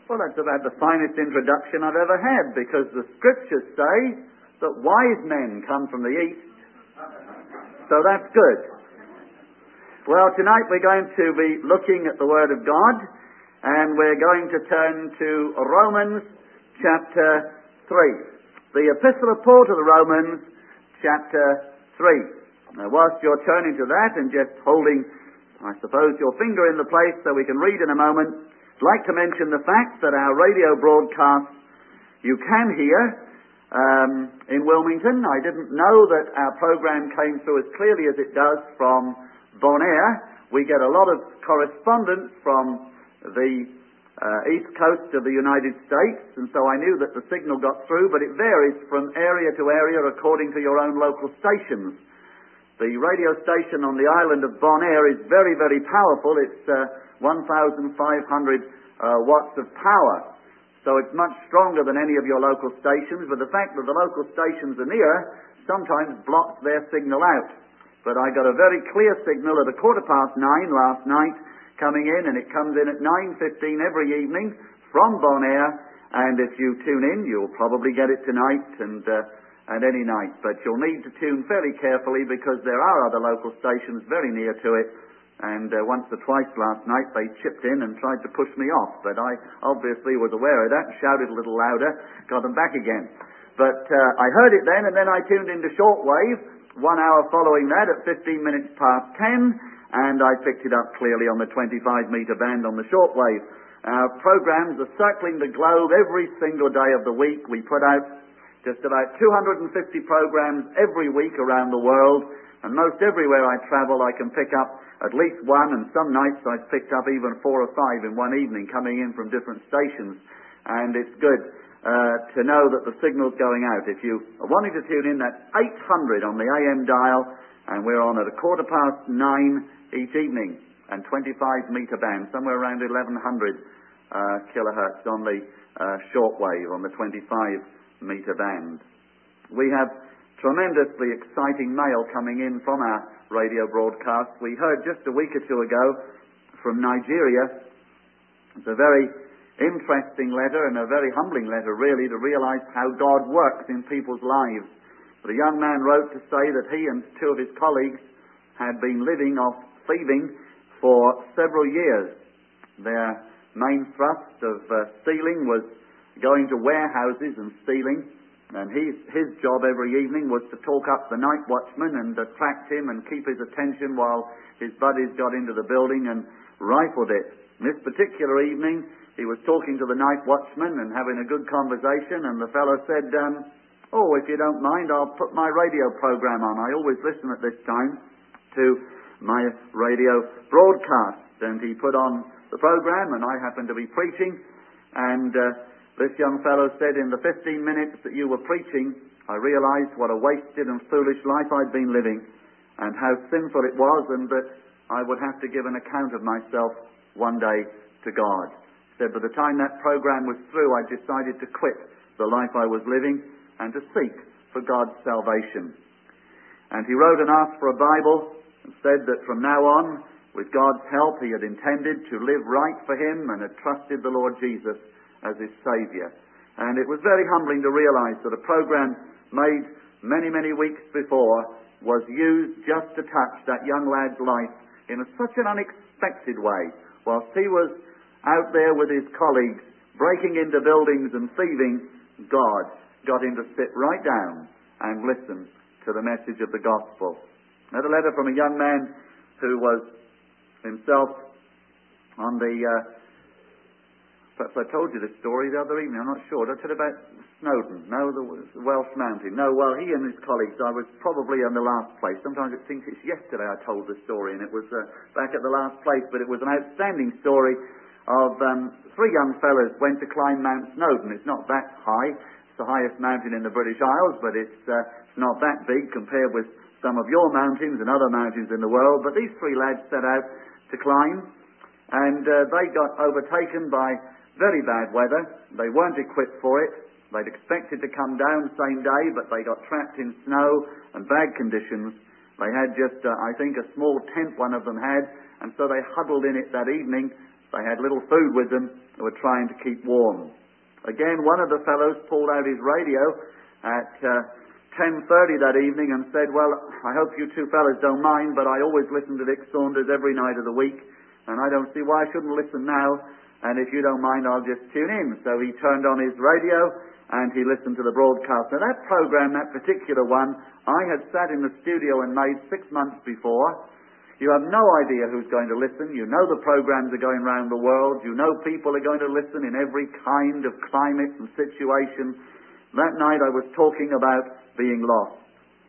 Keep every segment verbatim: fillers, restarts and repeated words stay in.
Well, that's about the finest introduction I've ever had, because the scriptures say that wise men come from the east. So that's good. Well, tonight we're going to be looking at the Word of God, and we're going to turn to Romans chapter three. The Epistle of Paul to the Romans chapter three. Now, whilst you're turning to that and just holding, I suppose, your finger in the place so we can read in a moment, I'd like to mention the fact that our radio broadcast you can hear um, in Wilmington. I didn't know that our program came through as clearly as it does from Bonaire. We get a lot of correspondence from the uh, east coast of the United States, and so I knew that the signal got through, but it varies from area to area according to your own local stations. The radio station on the island of Bonaire is very, very powerful. It's uh, one thousand five hundred uh, watts of power. So it's much stronger than any of your local stations, but the fact that the local stations are near sometimes blocks their signal out. But I got a very clear signal at a quarter past nine last night coming in, and it comes in at nine fifteen every evening from Bonaire, and if you tune in, you'll probably get it tonight and uh, and any night. But you'll need to tune fairly carefully because there are other local stations very near to it. And uh, once or twice last night they chipped in and tried to push me off, but I obviously was aware of that, shouted a little louder, got them back again. But uh, I heard it then, and then I tuned into shortwave, one hour following that at fifteen minutes past ten, and I picked it up clearly on the twenty-five metre band on the shortwave. Our programs are circling the globe every single day of the week. We put out just about two hundred fifty programs every week around the world, and most everywhere I travel I can pick up at least one, and some nights I've picked up even four or five in one evening coming in from different stations. And it's good uh, to know that the signal's going out. If you are wanting to tune in, that's eight hundred on the A M dial, and we're on at a quarter past nine each evening, and twenty-five metre band, somewhere around eleven hundred uh, kilohertz on the uh, shortwave, on the twenty-five metre band. We have tremendously exciting mail coming in from our radio broadcast. We heard just a week or two ago from Nigeria. It's a very interesting letter and a very humbling letter, really, to realise how God works in people's lives. But a young man wrote to say that he and two of his colleagues had been living off thieving for several years. Their main thrust of uh, stealing was going to warehouses and stealing. And his, his job every evening was to talk up the night watchman and attract him and keep his attention while his buddies got into the building and rifled it. And this particular evening, he was talking to the night watchman and having a good conversation, and the fellow said, um, oh, if you don't mind, I'll put my radio program on. I always listen at this time to my radio broadcast. And he put on the program, and I happened to be preaching, and uh, this young fellow said, in the fifteen minutes that you were preaching, I realized what a wasted and foolish life I'd been living, and how sinful it was, and that I would have to give an account of myself one day to God. He said, by the time that program was through, I decided to quit the life I was living and to seek for God's salvation. And he wrote and asked for a Bible, and said that from now on, with God's help, he had intended to live right for him and had trusted the Lord Jesus as his Saviour. And it was very humbling to realise that a program made many, many weeks before was used just to touch that young lad's life in a, such an unexpected way. Whilst he was out there with his colleagues, breaking into buildings and thieving, God got him to sit right down and listen to the message of the gospel. I had a letter from a young man who was himself on the uh, perhaps I told you this story the other evening, I'm not sure. Did I tell you about Snowdon? No, the Welsh Mountain. No, well, he and his colleagues, I was probably in the last place. Sometimes it thinks it's yesterday I told the story, and it was uh, back at the last place, but it was an outstanding story of um, three young fellows went to climb Mount Snowdon. It's not that high. It's the highest mountain in the British Isles, but it's, uh, it's not that big compared with some of your mountains and other mountains in the world. But these three lads set out to climb, and uh, they got overtaken by very bad weather. They weren't equipped for it. They'd expected to come down the same day, but they got trapped in snow and bad conditions. They had just, uh, I think, a small tent one of them had, and so they huddled in it that evening. They had little food with them. They were trying to keep warm. Again, one of the fellows pulled out his radio at uh, ten thirty that evening and said, well, I hope you two fellas don't mind, but I always listen to Dick Saunders every night of the week, and I don't see why I shouldn't listen now, and if you don't mind, I'll just tune in. So he turned on his radio, and he listened to the broadcast. Now that program, that particular one, I had sat in the studio and made six months before. You have no idea who's going to listen. You know the programs are going around the world. You know people are going to listen in every kind of climate and situation. That night I was talking about being lost.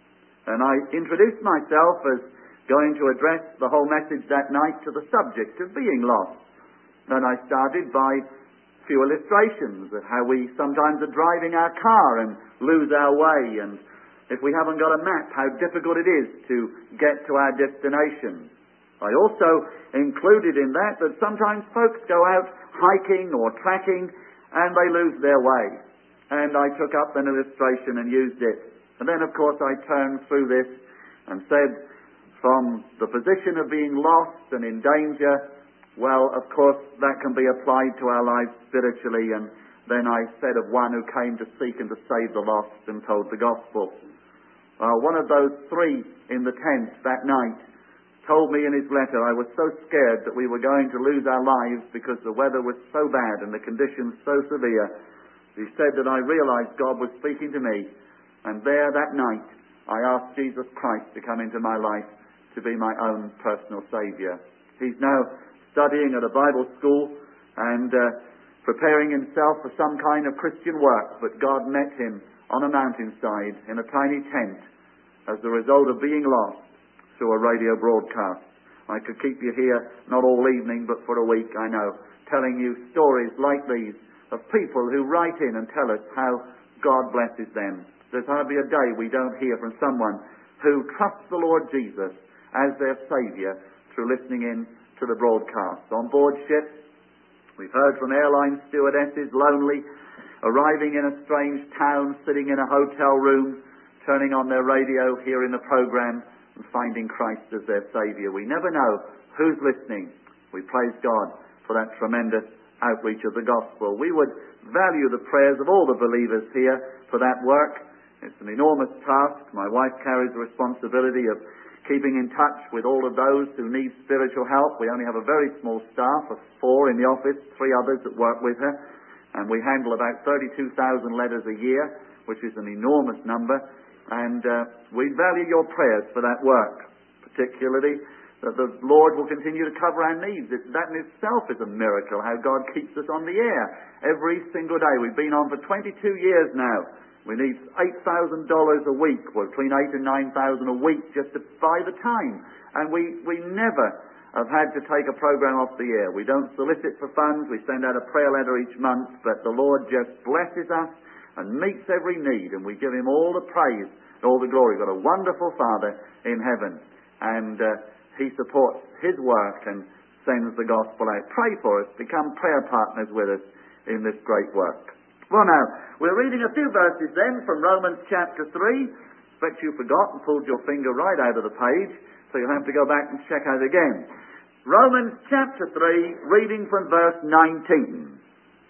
And I introduced myself as going to address the whole message that night to the subject of being lost. And I started by a few illustrations of how we sometimes are driving our car and lose our way, and if we haven't got a map, how difficult it is to get to our destination. I also included in that that sometimes folks go out hiking or trekking and they lose their way. And I took up an illustration and used it. And then, of course, I turned through this and said, from the position of being lost and in danger, well, of course, that can be applied to our lives spiritually. And then I said of one who came to seek and to save the lost and told the gospel. Uh, one of those three in the tent that night told me in his letter, I was so scared that we were going to lose our lives because the weather was so bad and the conditions so severe. He said that I realized God was speaking to me, and there that night I asked Jesus Christ to come into my life to be my own personal Saviour. He's now studying at a Bible school and uh, preparing himself for some kind of Christian work, but God met him on a mountainside in a tiny tent as the result of being lost through a radio broadcast. I could keep you here not all evening but for a week, I know, telling you stories like these of people who write in and tell us how God blesses them. There's hardly a day we don't hear from someone who trusts the Lord Jesus as their Saviour through listening in to the broadcast. On board ship, we've heard from airline stewardesses lonely, arriving in a strange town, sitting in a hotel room, turning on their radio, hearing the program, and finding Christ as their Saviour. We never know who's listening. We praise God for that tremendous outreach of the gospel. We would value the prayers of all the believers here for that work. It's an enormous task. My wife carries the responsibility of keeping in touch with all of those who need spiritual help. We only have a very small staff of four in the office, three others that work with her. And we handle about thirty-two thousand letters a year, which is an enormous number. And uh, we value your prayers for that work, particularly that the Lord will continue to cover our needs. It, that in itself is a miracle, how God keeps us on the air every single day. We've been on for twenty-two years now. We need eight thousand dollars a week, or between eight and nine thousand dollars a week just to buy the time. And we, we never have had to take a program off the air. We don't solicit for funds. We send out a prayer letter each month, but the Lord just blesses us and meets every need, and we give him all the praise and all the glory. We've got a wonderful Father in heaven, and uh, he supports his work and sends the gospel out. Pray for us. Become prayer partners with us in this great work. Well, now, we're reading a few verses then from Romans chapter three. I expect you forgot and pulled your finger right out of the page, so you'll have to go back and check out again. Romans chapter three, reading from verse nineteen.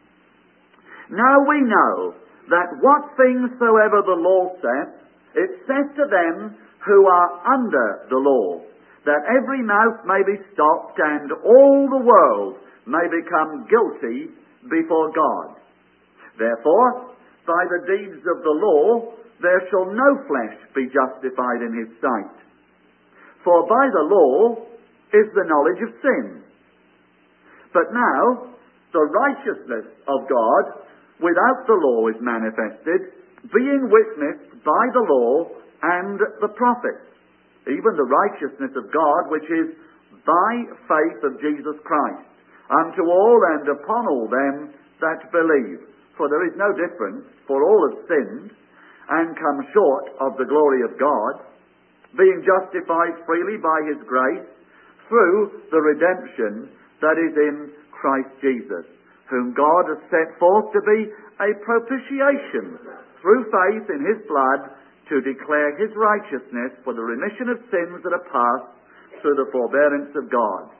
Now we know that what things soever the law saith, it saith to them who are under the law, that every mouth may be stopped and all the world may become guilty before God. Therefore, by the deeds of the law, there shall no flesh be justified in his sight. For by the law is the knowledge of sin. But now, the righteousness of God without the law is manifested, being witnessed by the law and the prophets, even the righteousness of God, which is by faith of Jesus Christ, unto all and upon all them that believe. For there is no difference, for all have sinned, and come short of the glory of God, being justified freely by his grace, through the redemption that is in Christ Jesus, whom God has set forth to be a propitiation through faith in his blood, to declare his righteousness for the remission of sins that are past through the forbearance of God,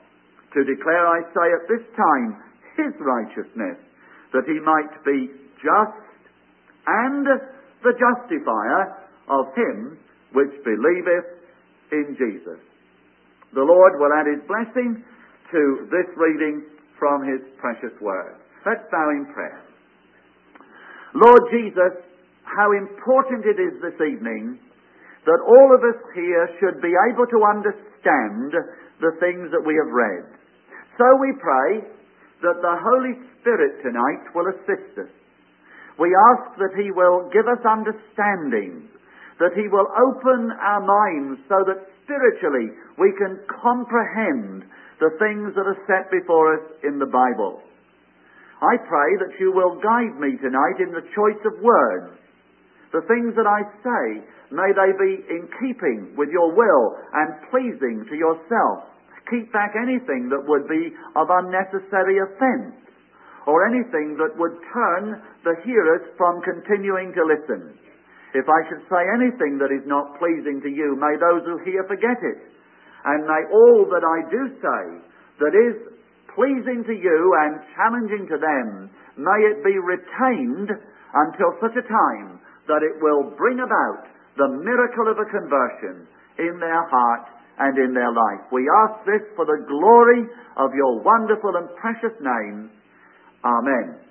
to declare, I say, at this time, his righteousness, that he might be just and the justifier of him which believeth in Jesus. The Lord will add his blessing to this reading from his precious word. Let's bow in prayer. Lord Jesus, how important it is this evening that all of us here should be able to understand the things that we have read. So we pray that the Holy Spirit tonight will assist us. We ask that he will give us understanding, that he will open our minds so that spiritually we can comprehend the things that are set before us in the Bible. I pray that you will guide me tonight in the choice of words. The things that I say, may they be in keeping with your will and pleasing to yourself. Keep back anything that would be of unnecessary offence, or anything that would turn the hearers from continuing to listen. If I should say anything that is not pleasing to you, may those who hear forget it. And may all that I do say that is pleasing to you and challenging to them, may it be retained until such a time that it will bring about the miracle of a conversion in their heart and in their life. We ask this for the glory of your wonderful and precious name. Amen.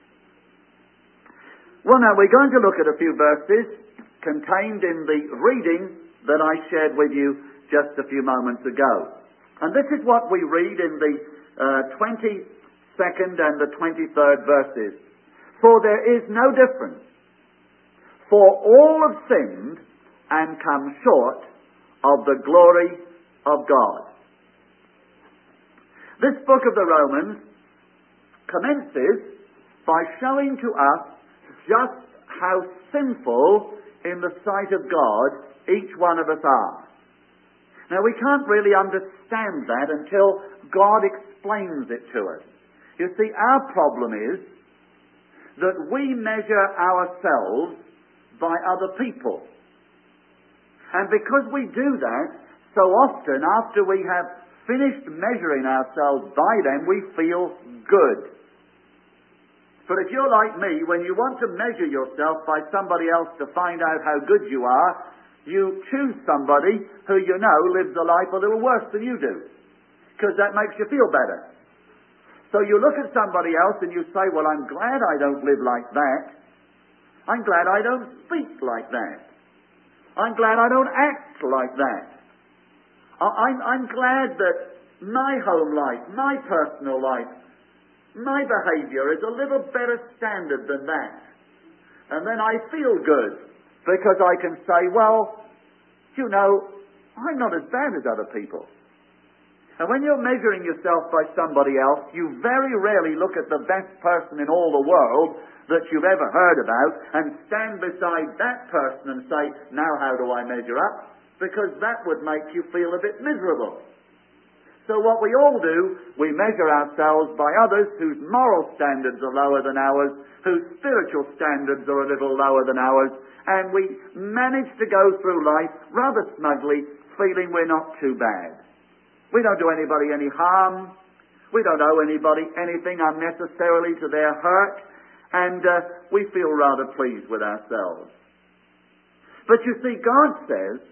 Well, now we're going to look at a few verses contained in the reading that I shared with you just a few moments ago. And this is what we read in the uh, twenty-second and the twenty-third verses. For there is no difference, for all have sinned and come short of the glory of God. This book of the Romans commences by showing to us just how sinful in the sight of God each one of us are. Now we can't really understand that until God explains it to us. You see, our problem is that we measure ourselves by other people. And because we do that, so often after we have finished measuring ourselves by them, we feel good. But if you're like me, when you want to measure yourself by somebody else to find out how good you are, you choose somebody who you know lives a life a little worse than you do, because that makes you feel better. So you look at somebody else and you say, well, I'm glad I don't live like that. I'm glad I don't speak like that. I'm glad I don't act like that. I'm, I'm glad that my home life, my personal life, my behaviour is a little better standard than that. And then I feel good because I can say, well, you know, I'm not as bad as other people. And when you're measuring yourself by somebody else, you very rarely look at the best person in all the world that you've ever heard about and stand beside that person and say, now how do I measure up? Because that would make you feel a bit miserable. So what we all do, we measure ourselves by others whose moral standards are lower than ours, whose spiritual standards are a little lower than ours, and we manage to go through life rather smugly, feeling we're not too bad. We don't do anybody any harm. We don't owe anybody anything unnecessarily to their hurt, and uh, we feel rather pleased with ourselves. But you see, God says,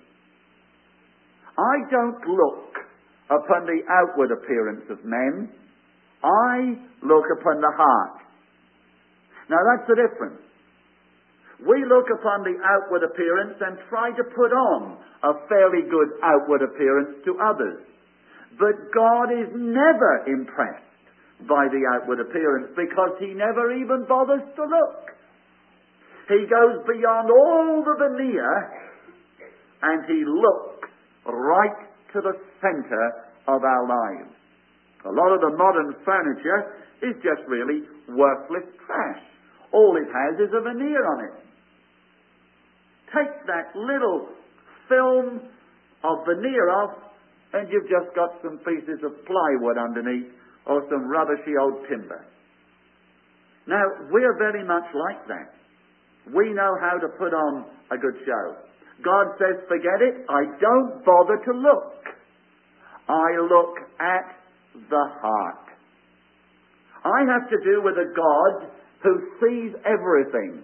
I don't look upon the outward appearance of men, I look upon the heart. Now that's the difference. We look upon the outward appearance and try to put on a fairly good outward appearance to others. But God is never impressed by the outward appearance because he never even bothers to look. He goes beyond all the veneer and he looks right to the center of our lives. A lot of the modern furniture is just really worthless trash. All it has is a veneer on it. Take that little film of veneer off and you've just got some pieces of plywood underneath or some rubbishy old timber. Now, we're very much like that. We know how to put on a good show. God says, forget it, I don't bother to look. I look at the heart. I have to do with a God who sees everything.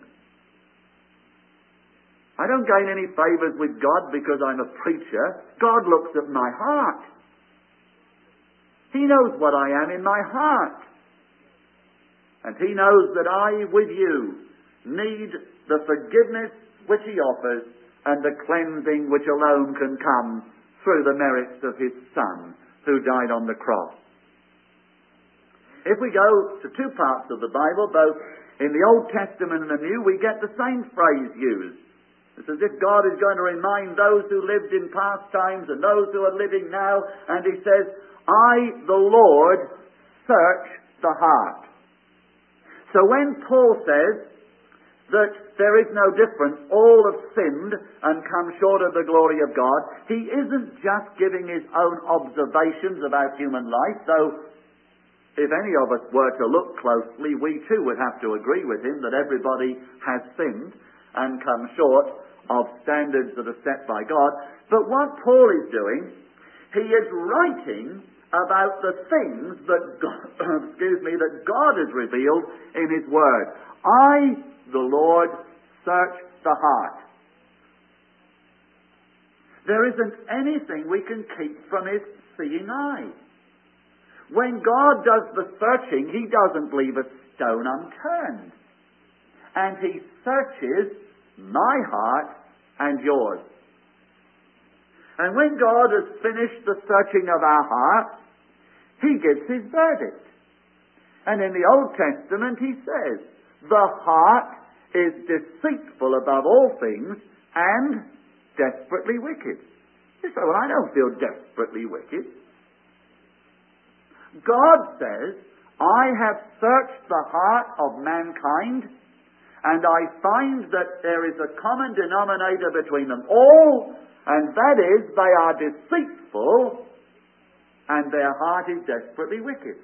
I don't gain any favours with God because I'm a preacher. God looks at my heart. He knows what I am in my heart. And He knows that I, with you, need the forgiveness which He offers and the cleansing which alone can come through the merits of His Son who died on the cross. If we go to two parts of the Bible, both in the Old Testament and the New, we get the same phrase used. It's as if God is going to remind those who lived in past times and those who are living now, and He says, I, the Lord, search the heart. So when Paul says that there is no difference, all have sinned and come short of the glory of God, he isn't just giving his own observations about human life, though if any of us were to look closely, we too would have to agree with him that everybody has sinned and come short of standards that are set by God. But what Paul is doing, he is writing about the things that God, excuse me, that God has revealed in His Word. I, the Lord, search the heart. There isn't anything we can keep from His seeing eye. When God does the searching, He doesn't leave a stone unturned. And He searches my heart and yours. And when God has finished the searching of our heart, He gives His verdict. And in the Old Testament He says, the heart is deceitful above all things and desperately wicked. You say, well, I don't feel desperately wicked. God says, I have searched the heart of mankind, and I find that there is a common denominator between them all, and that is they are deceitful, and their heart is desperately wicked.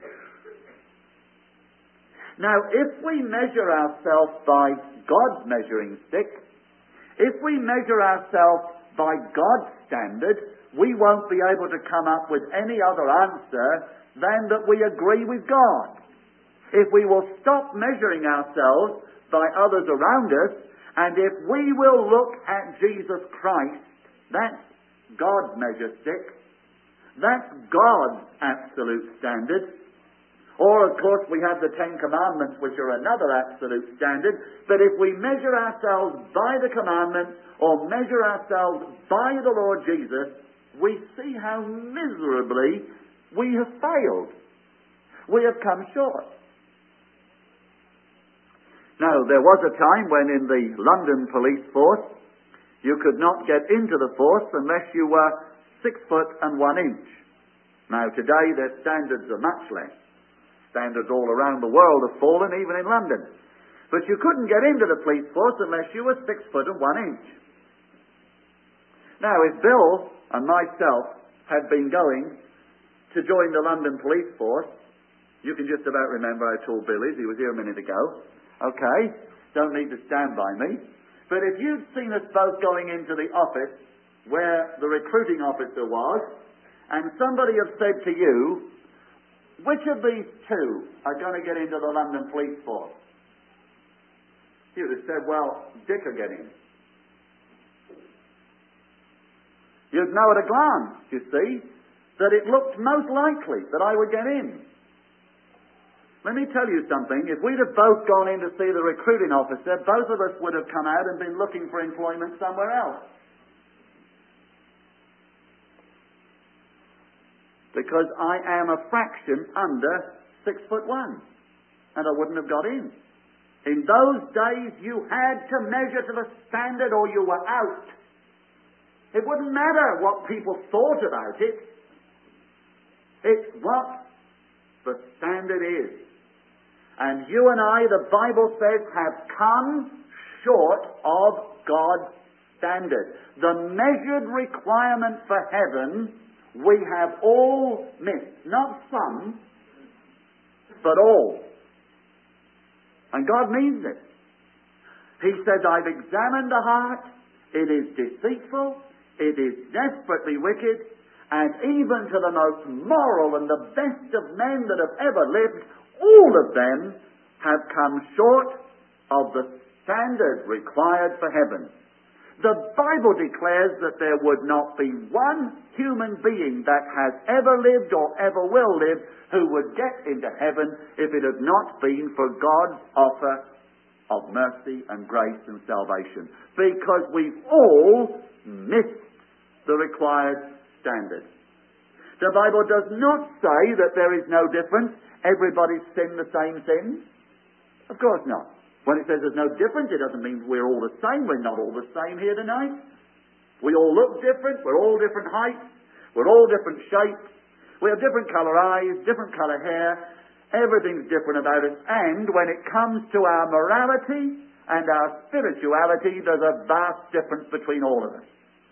Now, if we measure ourselves by God's measuring stick, if we measure ourselves by God's standard, we won't be able to come up with any other answer than that we agree with God. If we will stop measuring ourselves by others around us, and if we will look at Jesus Christ, that's God's measure stick, that's God's absolute standard. Or, of course, we have the Ten Commandments, which are another absolute standard. But if we measure ourselves by the commandments, or measure ourselves by the Lord Jesus, we see how miserably we have failed. We have come short. Now, there was a time when in the London police force, you could not get into the force unless you were six foot and one inch. Now, today their standards are much less. Standards all around the world have fallen, even in London. But you couldn't get into the police force unless you were six foot and one inch. Now, if Bill and myself had been going to join the London police force, you can just about remember how tall Bill is. He was here a minute ago. Okay, don't need to stand by me. But if you'd seen us both going into the office where the recruiting officer was, and somebody had said to you, which of these two are going to get into the London police force? You'd have said, well, Dick will get in. You'd know at a glance, you see, that it looked most likely that I would get in. Let me tell you something. If we'd have both gone in to see the recruiting officer, both of us would have come out and been looking for employment somewhere else. Because I am a fraction under six foot one. And I wouldn't have got in. In those days, you had to measure to the standard or you were out. It wouldn't matter what people thought about it. It's what the standard is. And you and I, the Bible says, have come short of God's standard. The measured requirement for heaven, we have all missed. Not some, but all. And God means it. He says, I've examined the heart. It is deceitful. It is desperately wicked. And even to the most moral and the best of men that have ever lived, all of them have come short of the standard required for heaven. The Bible declares that there would not be one human being that has ever lived or ever will live who would get into heaven if it had not been for God's offer of mercy and grace and salvation. Because we've all missed the required standard. The Bible does not say that there is no difference. Everybody's sinned the same sins. Of course not. When it says there's no difference, it doesn't mean we're all the same. We're not all the same here tonight. We all look different. We're all different heights. We're all different shapes. We have different colour eyes, different colour hair. Everything's different about us. And when it comes to our morality and our spirituality, there's a vast difference between all of us.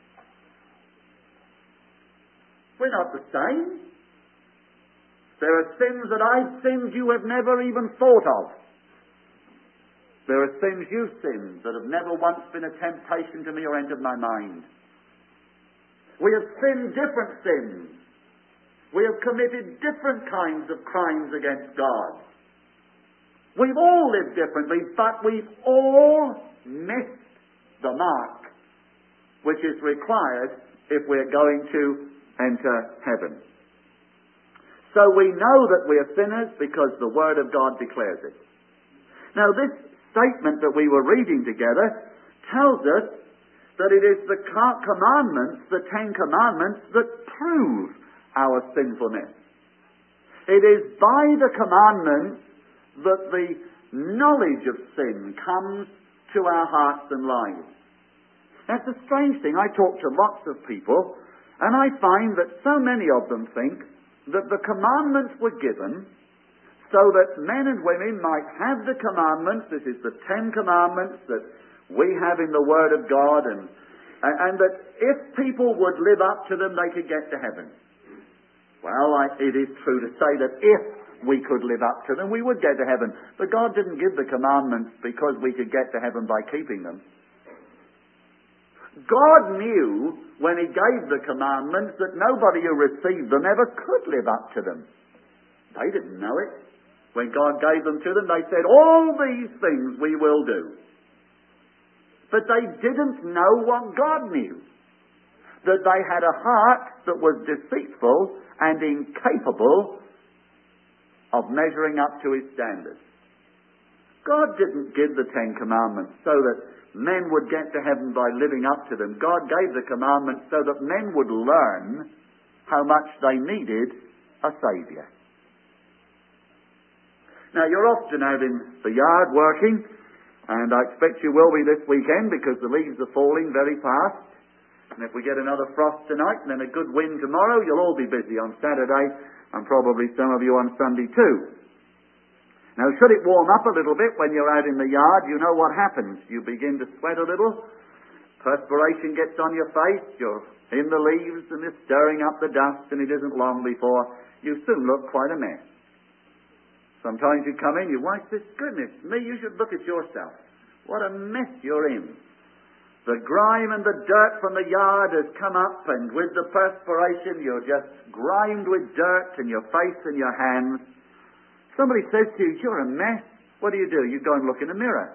We're not the same. There are sins that I've sinned you have never even thought of. There are sins you've sinned that have never once been a temptation to me or entered my mind. We have sinned different sins. We have committed different kinds of crimes against God. We've all lived differently, but we've all missed the mark which is required if we're going to enter heaven. So we know that we are sinners because the Word of God declares it. Now this statement that we were reading together tells us that it is the commandments, the Ten Commandments, that prove our sinfulness. It is by the commandments that the knowledge of sin comes to our hearts and lives. That's a strange thing. I talk to lots of people, and I find that so many of them think that the commandments were given so that men and women might have the commandments. This is the Ten Commandments that we have in the Word of God, and, and that if people would live up to them, they could get to heaven. Well, I, it is true to say that if we could live up to them, we would get to heaven. But God didn't give the commandments because we could get to heaven by keeping them. God knew when He gave the commandments that nobody who received them ever could live up to them. They didn't know it. When God gave them to them, they said, all these things we will do. But they didn't know what God knew. That they had a heart that was deceitful and incapable of measuring up to His standards. God didn't give the Ten Commandments so that men would get to heaven by living up to them. God gave the commandments so that men would learn how much they needed a Saviour. Now, you're often out in the yard working, and I expect you will be this weekend because the leaves are falling very fast. And if we get another frost tonight and then a good wind tomorrow, you'll all be busy on Saturday, and probably some of you on Sunday too. Now, should it warm up a little bit when you're out in the yard, you know what happens. You begin to sweat a little, perspiration gets on your face, you're in the leaves and it's stirring up the dust, and it isn't long before you soon look quite a mess. Sometimes you come in, your wife says, goodness me, you should look at yourself. What a mess you're in. The grime and the dirt from the yard has come up, and with the perspiration you're just grimed with dirt in your face and your hands. Somebody says to you, you're a mess. What do you do? You go and look in a mirror.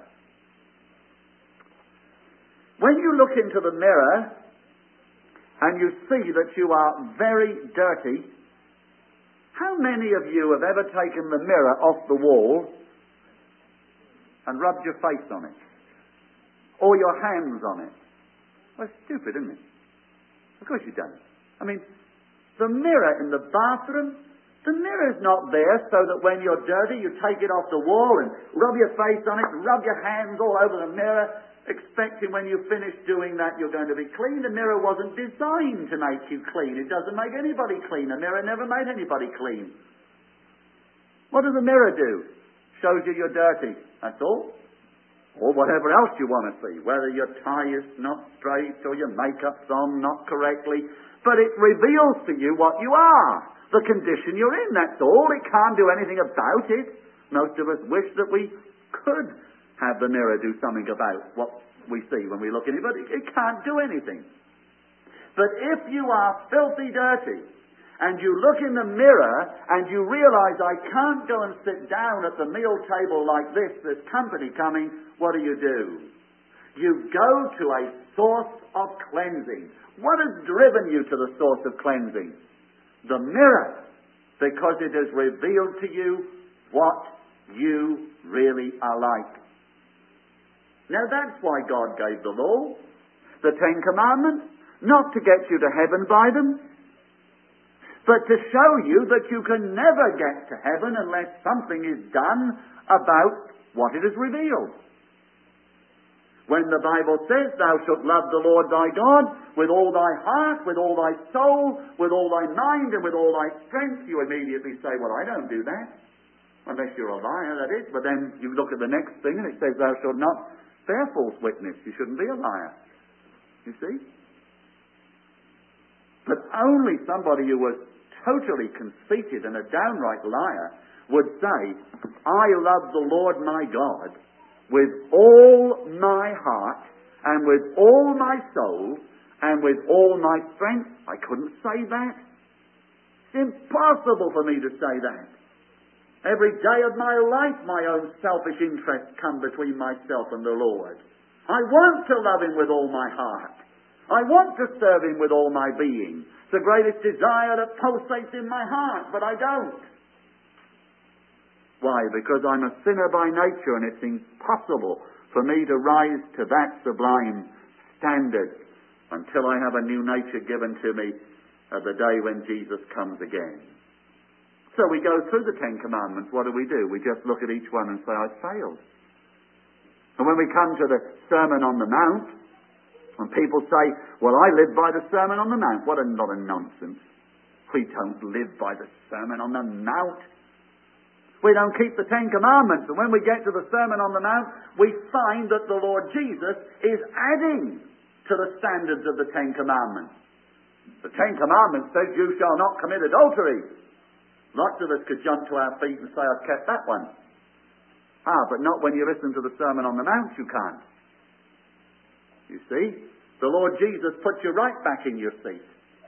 When you look into the mirror and you see that you are very dirty, how many of you have ever taken the mirror off the wall and rubbed your face on it? Or your hands on it? Well, it's stupid, isn't it? Of course you don't. I mean, the mirror in the bathroom, the mirror's not there so that when you're dirty you take it off the wall and rub your face on it, rub your hands all over the mirror, expecting when you finish doing that you're going to be clean. The mirror wasn't designed to make you clean. It doesn't make anybody clean. A mirror never made anybody clean. What does a mirror do? Shows you you're dirty. That's all. Or whatever else you want to see. Whether your tie is not straight or your makeup's on not correctly. But it reveals to you what you are. The condition you're in, that's all. It can't do anything about it. Most of us wish that we could have the mirror do something about what we see when we look in it, but it, it can't do anything. But if you are filthy dirty, and you look in the mirror and you realize, I can't go and sit down at the meal table like this, there's company coming, what do you do? You go to a source of cleansing. What has driven you to the source of cleansing? The mirror, because it has revealed to you what you really are like. Now that's why God gave the law, the Ten Commandments, not to get you to heaven by them, but to show you that you can never get to heaven unless something is done about what it has revealed. When the Bible says, thou shalt love the Lord thy God with all thy heart, with all thy soul, with all thy mind, and with all thy strength, you immediately say, well, I don't do that. Unless you're a liar, that is. But then you look at the next thing and it says, thou shalt not bear false witness. You shouldn't be a liar. You see? But only somebody who was totally conceited and a downright liar would say, I love the Lord my God with all my heart and with all my soul and with all my strength. I couldn't say that. It's impossible for me to say that. Every day of my life, my own selfish interests come between myself and the Lord. I want to love Him with all my heart. I want to serve Him with all my being. It's the greatest desire that pulsates in my heart, but I don't. Why? Because I'm a sinner by nature, and it's impossible for me to rise to that sublime standard until I have a new nature given to me at the day when Jesus comes again. So we go through the Ten Commandments. What do we do? We just look at each one and say, I failed. And when we come to the Sermon on the Mount, and people say, well, I live by the Sermon on the Mount. What a lot of nonsense. We don't live by the Sermon on the Mount. We don't keep the Ten Commandments. And when we get to the Sermon on the Mount, we find that the Lord Jesus is adding to the standards of the Ten Commandments. The Ten Commandments says, you shall not commit adultery. Lots of us could jump to our feet and say, I've kept that one. Ah, but not when you listen to the Sermon on the Mount, you can't. You see, the Lord Jesus puts you right back in your seat.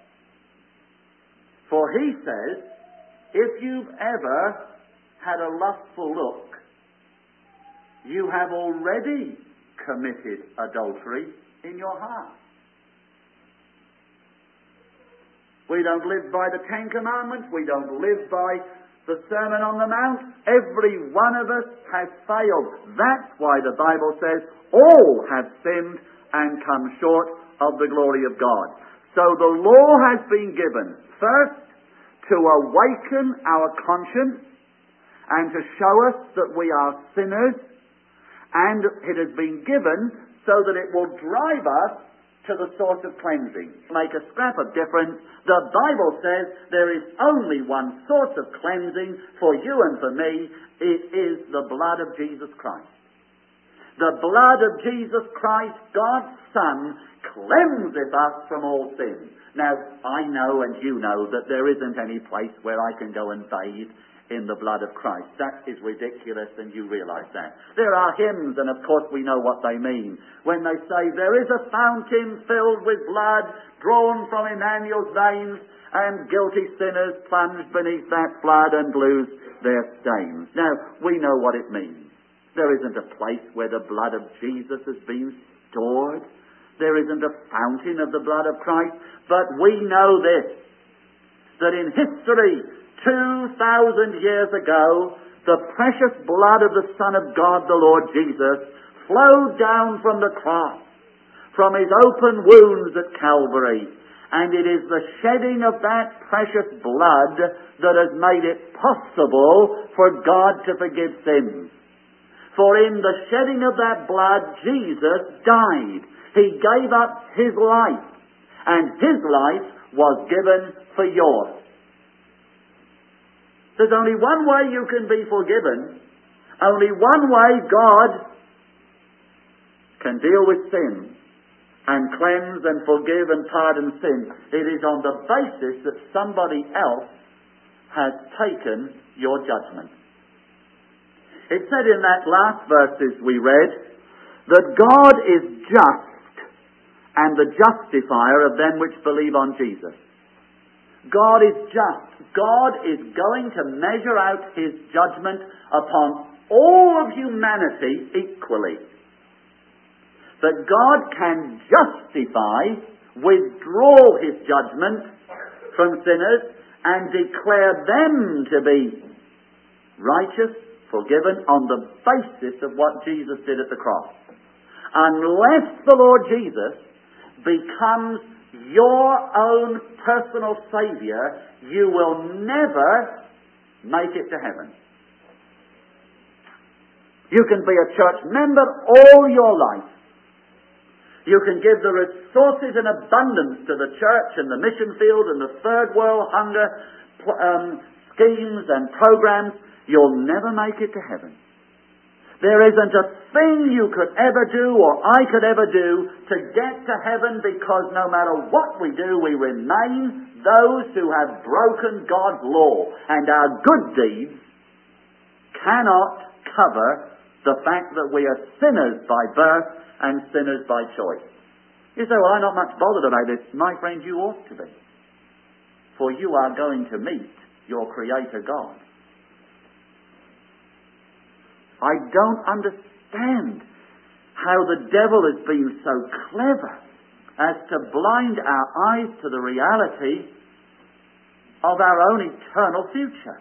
For He says, if you've ever had a lustful look, you have already committed adultery in your heart. We don't live by the Ten Commandments. We don't live by the Sermon on the Mount. Every one of us has failed. That's why the Bible says all have sinned and come short of the glory of God. So the law has been given, first, to awaken our conscience and to show us that we are sinners, and it has been given so that it will drive us to the source of cleansing. Make a scrap of difference. The Bible says there is only one source of cleansing for you and for me. It is the blood of Jesus Christ. The blood of Jesus Christ, God's Son, cleanseth us from all sin. Now, I know and you know that there isn't any place where I can go and bathe in the blood of Christ. That is ridiculous, and you realize that. There are hymns, and of course we know what they mean. When they say, there is a fountain filled with blood drawn from Emmanuel's veins, and guilty sinners plunge beneath that flood and lose their stains. Now, we know what it means. There isn't a place where the blood of Jesus has been stored. There isn't a fountain of the blood of Christ. But we know this, that in history, two thousand years ago, the precious blood of the Son of God, the Lord Jesus, flowed down from the cross, from His open wounds at Calvary. And it is the shedding of that precious blood that has made it possible for God to forgive sins. For in the shedding of that blood, Jesus died. He gave up His life, and His life was given for yours. There's only one way you can be forgiven. Only one way God can deal with sin and cleanse and forgive and pardon sin. It is on the basis that somebody else has taken your judgment. It said in that last verses we read that God is just and the justifier of them which believe on Jesus. God is just. God is going to measure out His judgment upon all of humanity equally. But God can justify, withdraw His judgment from sinners and declare them to be righteous, forgiven, on the basis of what Jesus did at the cross. Unless the Lord Jesus becomes your own personal Saviour, you will never make it to heaven. You can be a church member all your life. You can give the resources in abundance to the church and the mission field and the third world hunger um, schemes and programs. You'll never make it to heaven. There isn't a thing you could ever do or I could ever do to get to heaven, because no matter what we do, we remain those who have broken God's law, and our good deeds cannot cover the fact that we are sinners by birth and sinners by choice. You say, well, I'm not much bothered about this. My friend, you ought to be. For you are going to meet your Creator God. I don't understand how the devil has been so clever as to blind our eyes to the reality of our own eternal future.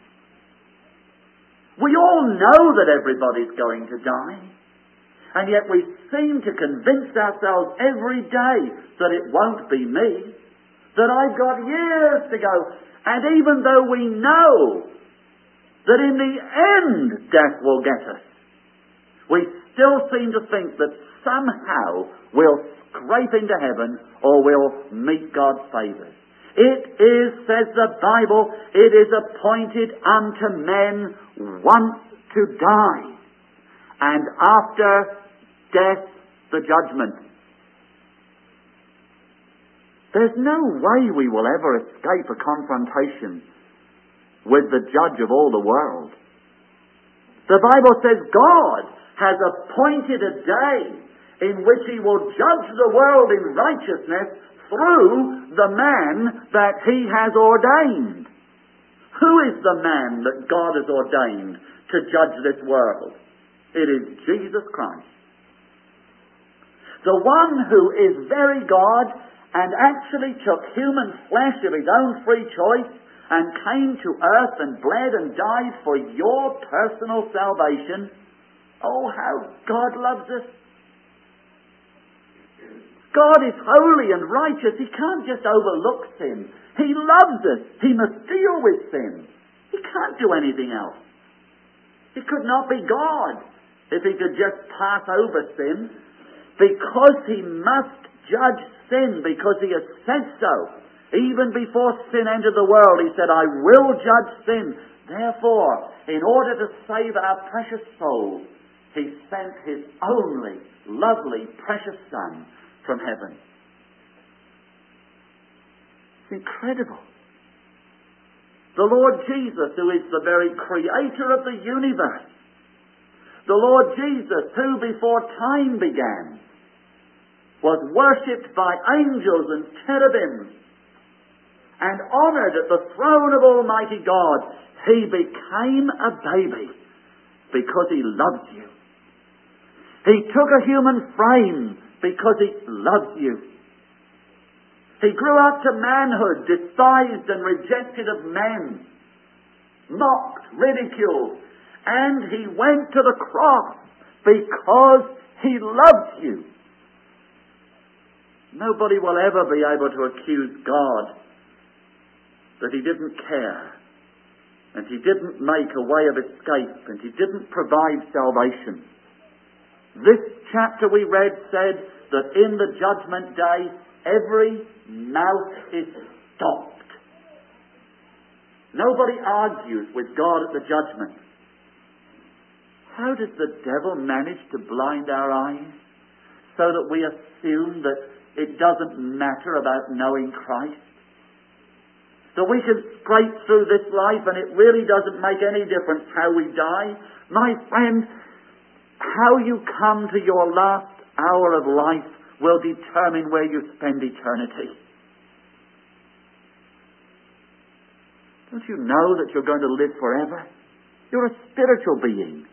We all know that everybody's going to die, and yet we seem to convince ourselves every day that it won't be me, that I've got years to go, and even though we know that in the end death will get us, we still seem to think that somehow we'll scrape into heaven or we'll meet God's favours. It is, says the Bible, it is appointed unto men once to die, and after death the judgment. There's no way we will ever escape a confrontation with the judge of all the world. The Bible says God has appointed a day in which He will judge the world in righteousness through the man that He has ordained. Who is the man that God has ordained to judge this world? It is Jesus Christ. The one who is very God and actually took human flesh of His own free choice and came to earth and bled and died for your personal salvation. Oh, how God loves us. God is holy and righteous. He can't just overlook sin. He loves us. He must deal with sin. He can't do anything else. He could not be God if He could just pass over sin, because He must judge sin, because He has said so. Even before sin entered the world, He said, I will judge sin. Therefore, in order to save our precious souls, He sent His only lovely, precious Son from heaven. It's incredible. The Lord Jesus, who is the very creator of the universe, the Lord Jesus, who before time began was worshipped by angels and cherubims and honoured at the throne of Almighty God, He became a baby because He loves you. He took a human frame because He loves you. He grew up to manhood, despised and rejected of men, mocked, ridiculed, and He went to the cross because He loves you. Nobody will ever be able to accuse God that He didn't care, and He didn't make a way of escape, and He didn't provide salvation. This chapter we read said that in the judgment day, every mouth is stopped. Nobody argues with God at the judgment. How does the devil manage to blind our eyes so that we assume that it doesn't matter about knowing Christ? That we can scrape through this life and it really doesn't make any difference how we die? My friend, how you come to your last hour of life will determine where you spend eternity. Don't you know that you're going to live forever? You're a spiritual being.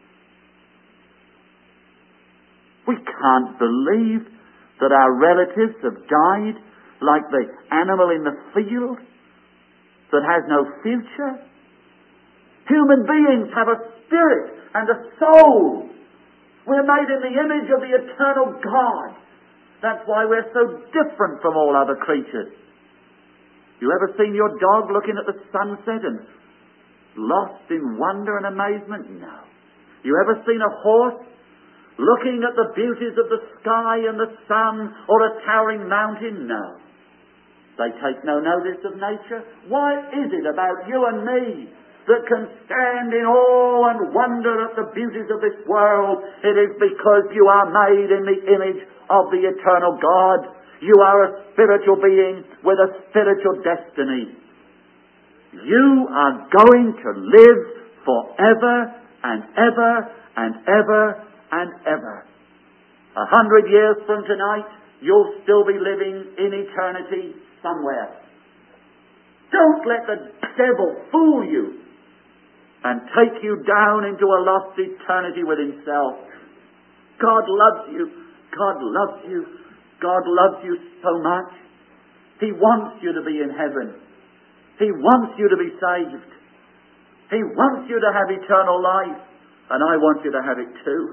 We can't believe that our relatives have died like the animal in the field that has no future. Human beings have a spirit and a soul. We're made in the image of the eternal God. That's why we're so different from all other creatures. You ever seen your dog looking at the sunset and lost in wonder and amazement? No. You ever seen a horse looking at the beauties of the sky and the sun or a towering mountain? No. They take no notice of nature. Why is it about you and me that can stand in awe and wonder at the beauties of this world? It is because you are made in the image of the eternal God. You are a spiritual being with a spiritual destiny. You are going to live forever and ever and ever and ever. A hundred years from tonight, you'll still be living in eternity somewhere. Don't let the devil fool you and take you down into a lost eternity with himself. God loves you. God loves you. God loves you so much. He wants you to be in heaven. He wants you to be saved. He wants you to have eternal life. And I want you to have it too.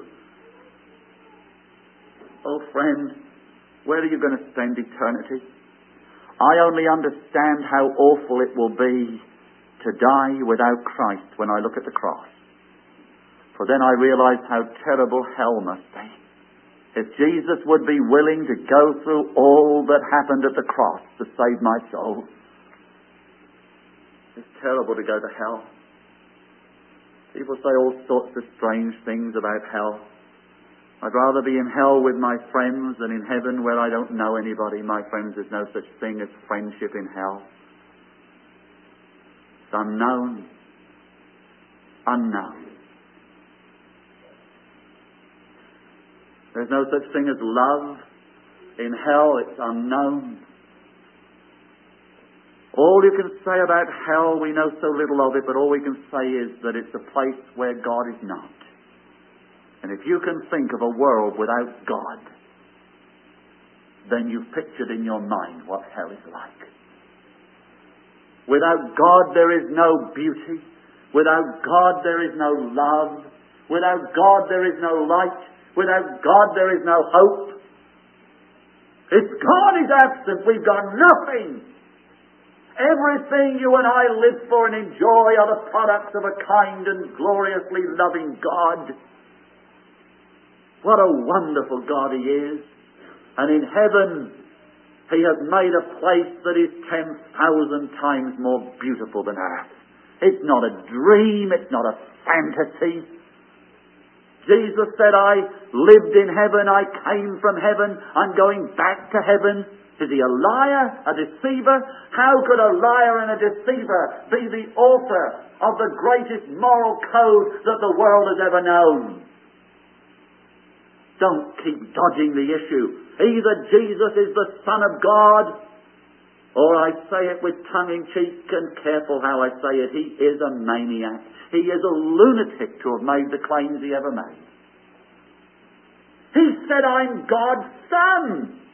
Oh friend, where are you going to spend eternity? I only understand how awful it will be to die without Christ when I look at the cross. For then I realize how terrible hell must be. If Jesus would be willing to go through all that happened at the cross to save my soul, it's terrible to go to hell. People say all sorts of strange things about hell. I'd rather be in hell with my friends than in heaven where I don't know anybody. My friends, there's no such thing as friendship in hell. It's unknown. Unknown. There's no such thing as love. In hell, it's unknown. All you can say about hell, we know so little of it, but all we can say is that it's a place where God is not. And if you can think of a world without God, then you've pictured in your mind what hell is like. Without God, there is no beauty. Without God, there is no love. Without God, there is no light. Without God, there is no hope. If God is absent, we've got nothing. Everything you and I live for and enjoy are the products of a kind and gloriously loving God. What a wonderful God He is. And in heaven, He has made a place that is ten thousand times more beautiful than earth. It's not a dream, it's not a fantasy. Jesus said, I lived in heaven, I came from heaven, I'm going back to heaven. Is He a liar, a deceiver? How could a liar and a deceiver be the author of the greatest moral code that the world has ever known? Don't keep dodging the issue. Either Jesus is the Son of God, or I say it with tongue-in-cheek and careful how I say it, He is a maniac. He is a lunatic to have made the claims He ever made. He said, I'm God's Son.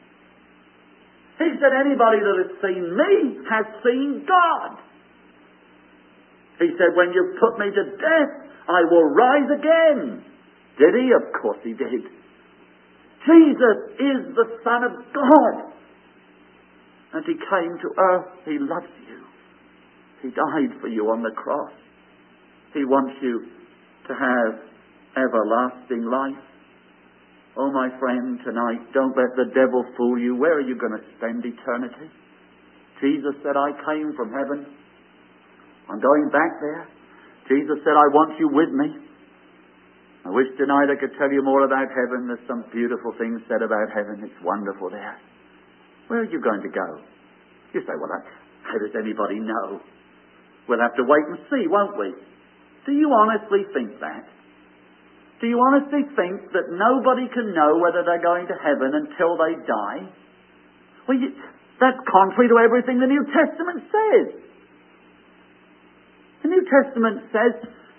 He said, anybody that has seen me has seen God. He said, when you put me to death, I will rise again. Did He? Of course He did. Jesus is the Son of God. And He came to earth. He loves you. He died for you on the cross. He wants you to have everlasting life. Oh, my friend, tonight, don't let the devil fool you. Where are you going to spend eternity? Jesus said, I came from heaven. I'm going back there. Jesus said, I want you with me. I wish tonight I could tell you more about heaven. There's some beautiful things said about heaven. It's wonderful there. Where are you going to go? You say, well, how does anybody know? We'll have to wait and see, won't we? Do you honestly think that? Do you honestly think that nobody can know whether they're going to heaven until they die? Well, you, that's contrary to everything the New Testament says. The New Testament says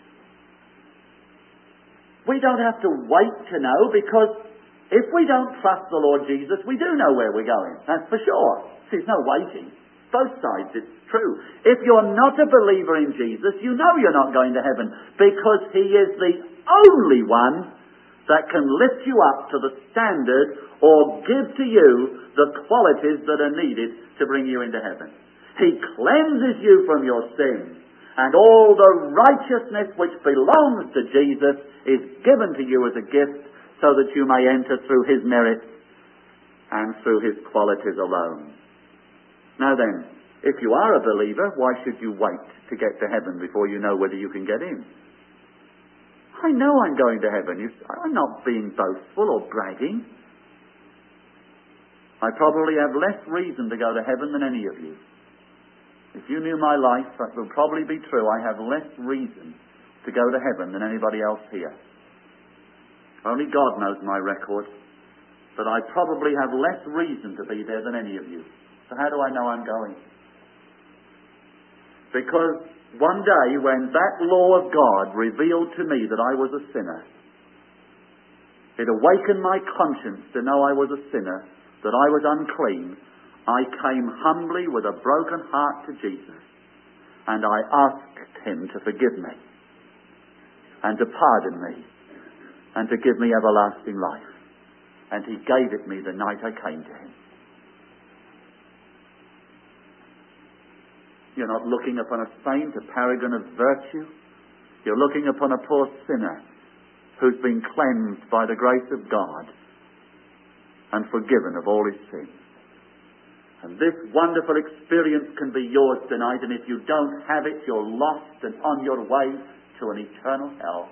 we don't have to wait to know, because if we don't trust the Lord Jesus, we do know where we're going. That's for sure. There's no waiting. Both sides, it's true. If you're not a believer in Jesus, you know you're not going to heaven, because He is the only one that can lift you up to the standard or give to you the qualities that are needed to bring you into heaven. He cleanses you from your sins, and all the righteousness which belongs to Jesus is given to you as a gift, so that you may enter through His merit and through His qualities alone. Now then, if you are a believer, why should you wait to get to heaven before you know whether you can get in? I know I'm going to heaven. I'm not being boastful or bragging. I probably have less reason to go to heaven than any of you. If you knew my life, that will probably be true. I have less reason to go to heaven than anybody else here. Only God knows my record. But I probably have less reason to be there than any of you. So how do I know I'm going? Because one day when that law of God revealed to me that I was a sinner, it awakened my conscience to know I was a sinner, that I was unclean. I came humbly with a broken heart to Jesus, and I asked Him to forgive me and to pardon me and to give me everlasting life. And He gave it me the night I came to Him. You're not looking upon a saint, a paragon of virtue. You're looking upon a poor sinner who's been cleansed by the grace of God and forgiven of all his sins. And this wonderful experience can be yours tonight, and if you don't have it, you're lost and on your way to an eternal hell.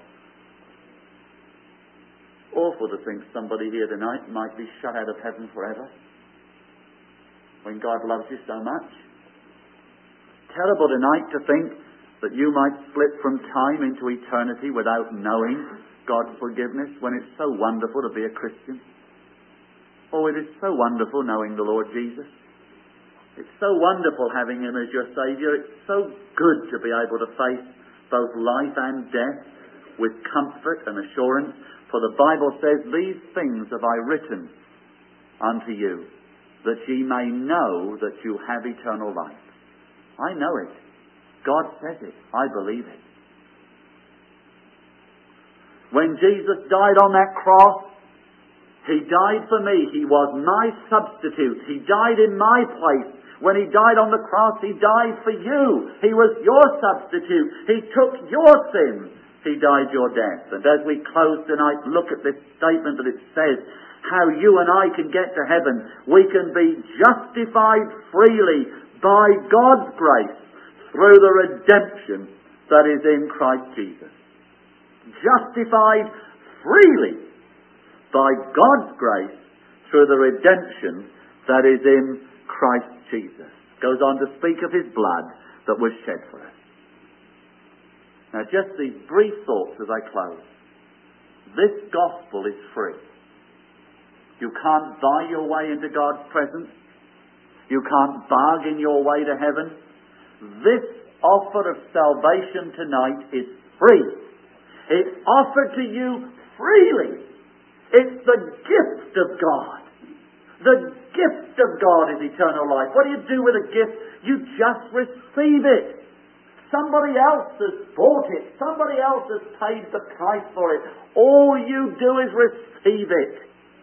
Awful to think somebody here tonight might be shut out of heaven forever, when God loves you so much. Terrible tonight to think that you might slip from time into eternity without knowing God's forgiveness, when it's so wonderful to be a Christian. Oh, it is so wonderful knowing the Lord Jesus. It's so wonderful having Him as your Saviour. It's so good to be able to face both life and death with comfort and assurance. For the Bible says, "These things have I written unto you, that ye may know that you have eternal life." I know it. God says it. I believe it. When Jesus died on that cross, He died for me. He was my substitute. He died in my place. When He died on the cross, He died for you. He was your substitute. He took your sins. He died your death. And as we close tonight, look at this statement that it says, how you and I can get to heaven. We can be justified freely by God's grace through the redemption that is in Christ Jesus. Justified freely by God's grace through the redemption that is in Christ Jesus. Goes on to speak of His blood that was shed for us. Now just these brief thoughts as I close. This gospel is free. You can't buy your way into God's presence. You can't bargain your way to heaven. This offer of salvation tonight is free. It's offered to you freely. It's the gift of God. The gift of God is eternal life. What do you do with a gift? You just receive it. Somebody else has bought it. Somebody else has paid the price for it. All you do is receive it.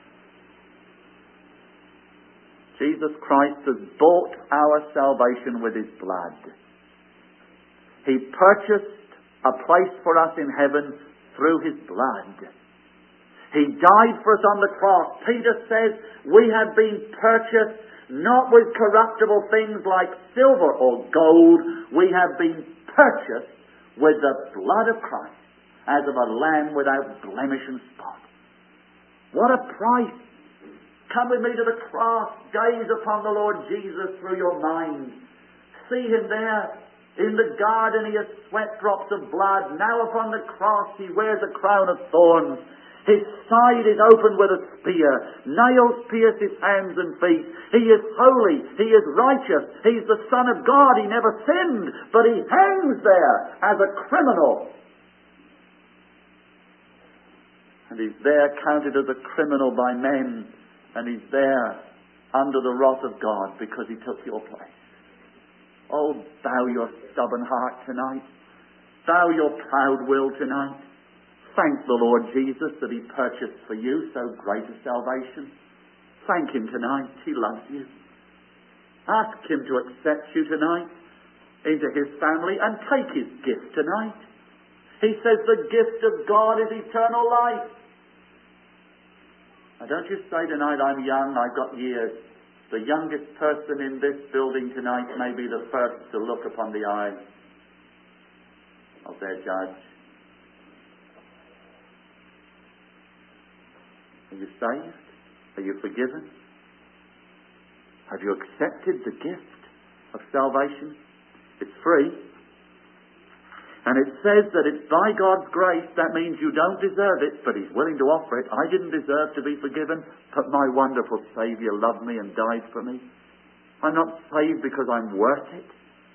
Jesus Christ has bought our salvation with His blood. He purchased a place for us in heaven through His blood. He died for us on the cross. Peter says we have been purchased not with corruptible things like silver or gold. We have been purchased with the blood of Christ, as of a lamb without blemish and spot. What a price! Come with me to the cross. Gaze upon the Lord Jesus through your mind. See Him there. In the garden he has sweat drops of blood. Now upon the cross he wears a crown of thorns. His side is opened with a spear. Nails pierce his hands and feet. He is holy. He is righteous. He is the Son of God. He never sinned. But he hangs there as a criminal. And he's there counted as a criminal by men. And he's there under the wrath of God because he took your place. Oh, bow your stubborn heart tonight. Bow your proud will tonight. Thank the Lord Jesus that he purchased for you so great a salvation. Thank him tonight. He loves you. Ask him to accept you tonight into his family and take his gift tonight. He says the gift of God is eternal life. Now don't you say tonight, I'm young, I've got years. The youngest person in this building tonight may be the first to look upon the eye of their judge. Are you saved? Are you forgiven? Have you accepted the gift of salvation? It's free. And it says that it's by God's grace. That means you don't deserve it, but he's willing to offer it. I didn't deserve to be forgiven, but my wonderful Saviour loved me and died for me. I'm not saved because I'm worth it.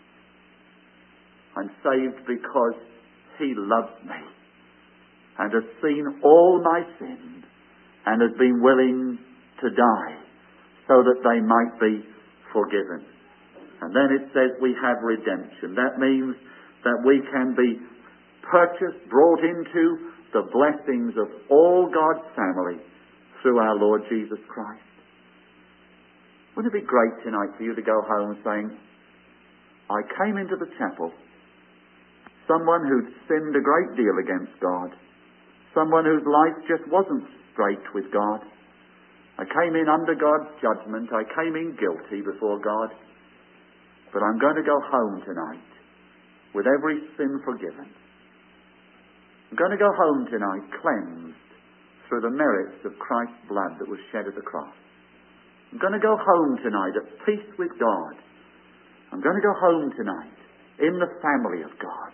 I'm saved because he loves me and has seen all my sins and has been willing to die so that they might be forgiven. And then it says we have redemption. That means that we can be purchased, brought into the blessings of all God's family through our Lord Jesus Christ. Wouldn't it be great tonight for you to go home saying, I came into the chapel, someone who'd sinned a great deal against God, someone whose life just wasn't straight with God. I came in under God's judgment. I came in guilty before God. But I'm going to go home tonight with every sin forgiven. I'm going to go home tonight cleansed through the merits of Christ's blood that was shed at the cross. I'm going to go home tonight at peace with God. I'm going to go home tonight in the family of God.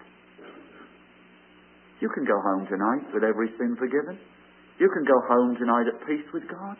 You can go home tonight with every sin forgiven. You can go home tonight at peace with God.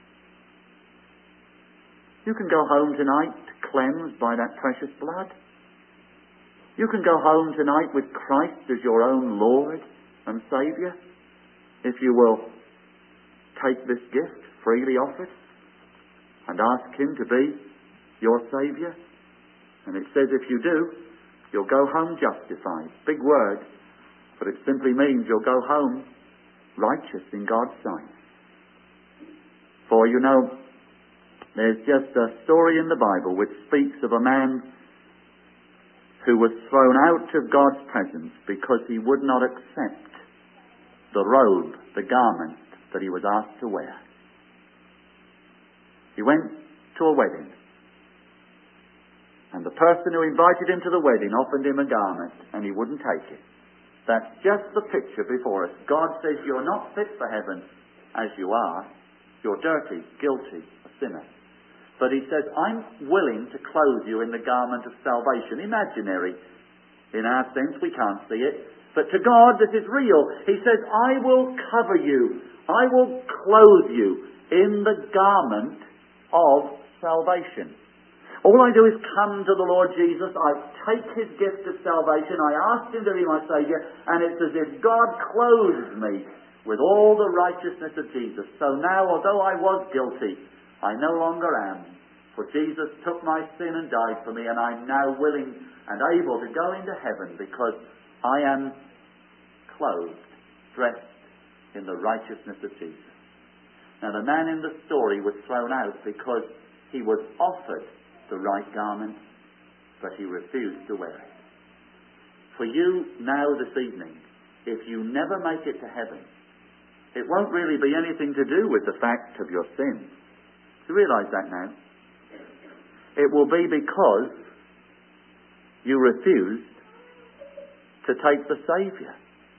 You can go home tonight cleansed by that precious blood. You can go home tonight with Christ as your own Lord and Saviour, if you will take this gift freely offered and ask him to be your Saviour. And it says if you do, you'll go home justified. Big word, but it simply means you'll go home righteous in God's sight. For you know, there's just a story in the Bible which speaks of a man who was thrown out of God's presence because he would not accept the robe, the garment that he was asked to wear. He went to a wedding, and the person who invited him to the wedding offered him a garment, and he wouldn't take it. That's just the picture before us. God says you're not fit for heaven as you are. You're dirty, guilty, a sinner. But he says, I'm willing to clothe you in the garment of salvation. Imaginary. In our sense, we can't see it. But to God, this is real. He says, I will cover you. I will clothe you in the garment of salvation. All I do is come to the Lord Jesus. I take his gift of salvation. I ask him to be my Saviour. And it's as if God clothes me with all the righteousness of Jesus. So now, although I was guilty, I no longer am. For Jesus took my sin and died for me. And I'm now willing and able to go into heaven because I am clothed, dressed in the righteousness of Jesus. Now the man in the story was thrown out because he was offered the right garment, but he refused to wear it. For you now this evening, if you never make it to heaven, it won't really be anything to do with the fact of your sin. Do you realise that now? It will be because you refused to take the Saviour.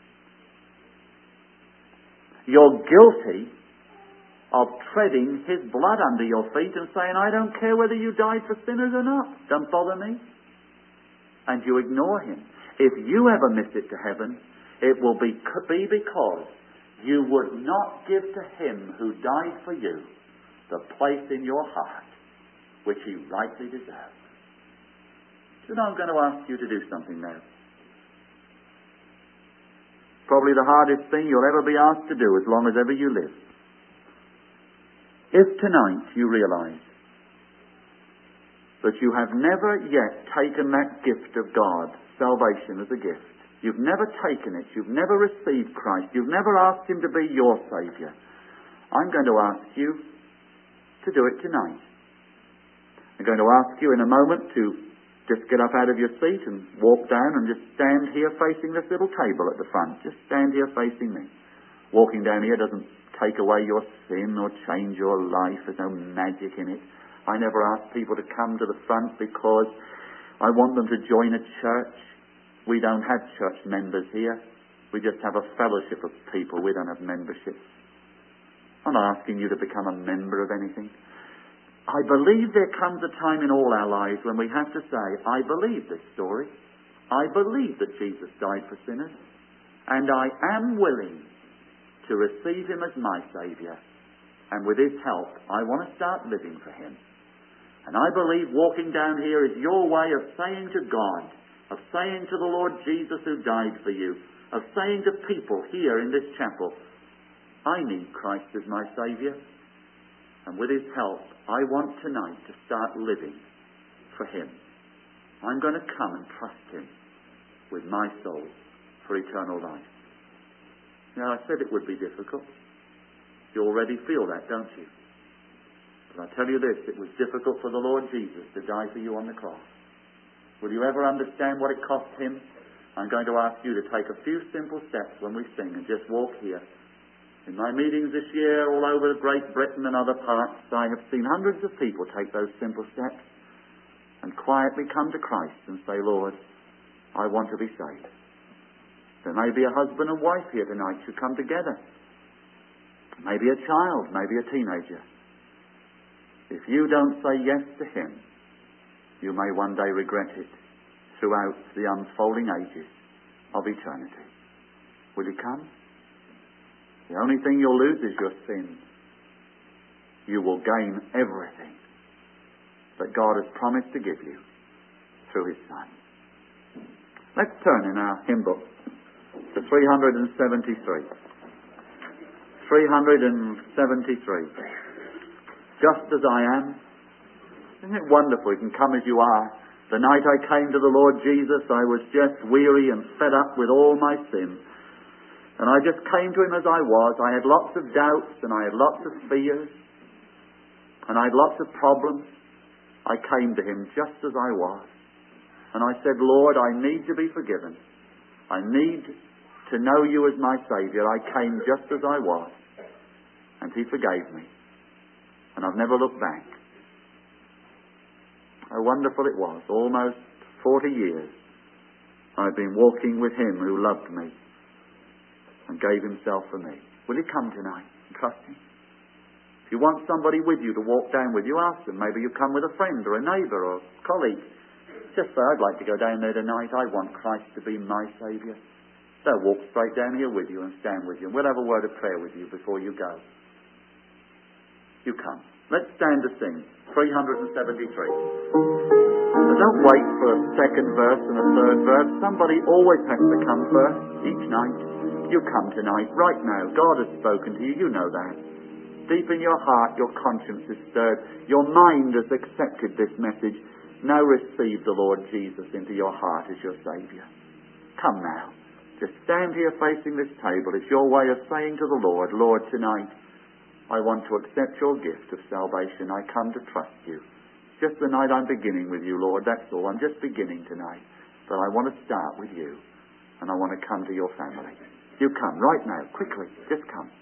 You're guilty of treading his blood under your feet and saying, I don't care whether you died for sinners or not. Don't bother me. and you ignore him. If you ever miss it to heaven, it will be, be because you would not give to him who died for you the place in your heart which he rightly deserves. So now I'm going to ask you to do something now. Probably the hardest thing you'll ever be asked to do as long as ever you live. If tonight you realize that you have never yet taken that gift of God, salvation as a gift, you've never taken it, you've never received Christ, you've never asked him to be your Saviour, I'm going to ask you to do it tonight. I'm going to ask you in a moment to just get up out of your seat and walk down and just stand here facing this little table at the front. Just stand here facing me. Walking down here doesn't take away your sin or change your life. There's no magic in it. I never ask people to come to the front because I want them to join a church. We don't have church members here. We just have a fellowship of people. We don't have memberships. I'm not asking you to become a member of anything. I believe there comes a time in all our lives when we have to say, I believe this story. I believe that Jesus died for sinners. And I am willing to receive him as my Saviour. And with his help, I want to start living for him. And I believe walking down here is your way of saying to God, of saying to the Lord Jesus who died for you, of saying to people here in this chapel, I need Christ as my Saviour. And with his help, I want tonight to start living for him. I'm going to come and trust him with my soul for eternal life. Now, I said it would be difficult. You already feel that, don't you? But I tell you this, it was difficult for the Lord Jesus to die for you on the cross. Will you ever understand what it cost him? I'm going to ask you to take a few simple steps when we sing and just walk here. In my meetings this year all over Great Britain and other parts, I have seen hundreds of people take those simple steps and quietly come to Christ and say, Lord, I want to be saved. There may be a husband and wife here tonight who come together. Maybe a child, maybe a teenager. If you don't say yes to him, you may one day regret it throughout the unfolding ages of eternity. Will you come? The only thing you'll lose is your sin. You will gain everything that God has promised to give you through his Son. Let's turn in our hymn book to three seventy-three. three seventy-three. Just as I am. Isn't it wonderful? You can come as you are. The night I came to the Lord Jesus, I was just weary and fed up with all my sin. And I just came to him as I was. I had lots of doubts and I had lots of fears. And I had lots of problems. I came to him just as I was. And I said, Lord, I need to be forgiven. I need to know you as my Saviour. I came just as I was. And he forgave me. And I've never looked back. How wonderful it was. Almost forty years I've been walking with him who loved me and gave himself for me. Will you come tonight and trust him? If you want somebody with you to walk down with you, ask them. Maybe you come with a friend or a neighbour or a colleague. Just say, I'd like to go down there tonight. I want Christ to be my Saviour. They'll walk straight down here with you and stand with you. And we'll have a word of prayer with you before you go. You come. Let's stand to sing. three seventy-three. But don't wait for a second verse and a third verse. Somebody always has to come first each night. You come tonight, right now. God has spoken to you. You know that. Deep in your heart, your conscience is stirred. Your mind has accepted this message. Now receive the Lord Jesus into your heart as your Saviour. Come now. Just stand here facing this table. It's your way of saying to the Lord, Lord, tonight I want to accept your gift of salvation. I come to trust you. Just the night I'm beginning with you, Lord. That's all. I'm just beginning tonight. But I want to start with you. And I want to come to your family. You come right now, quickly. Just come.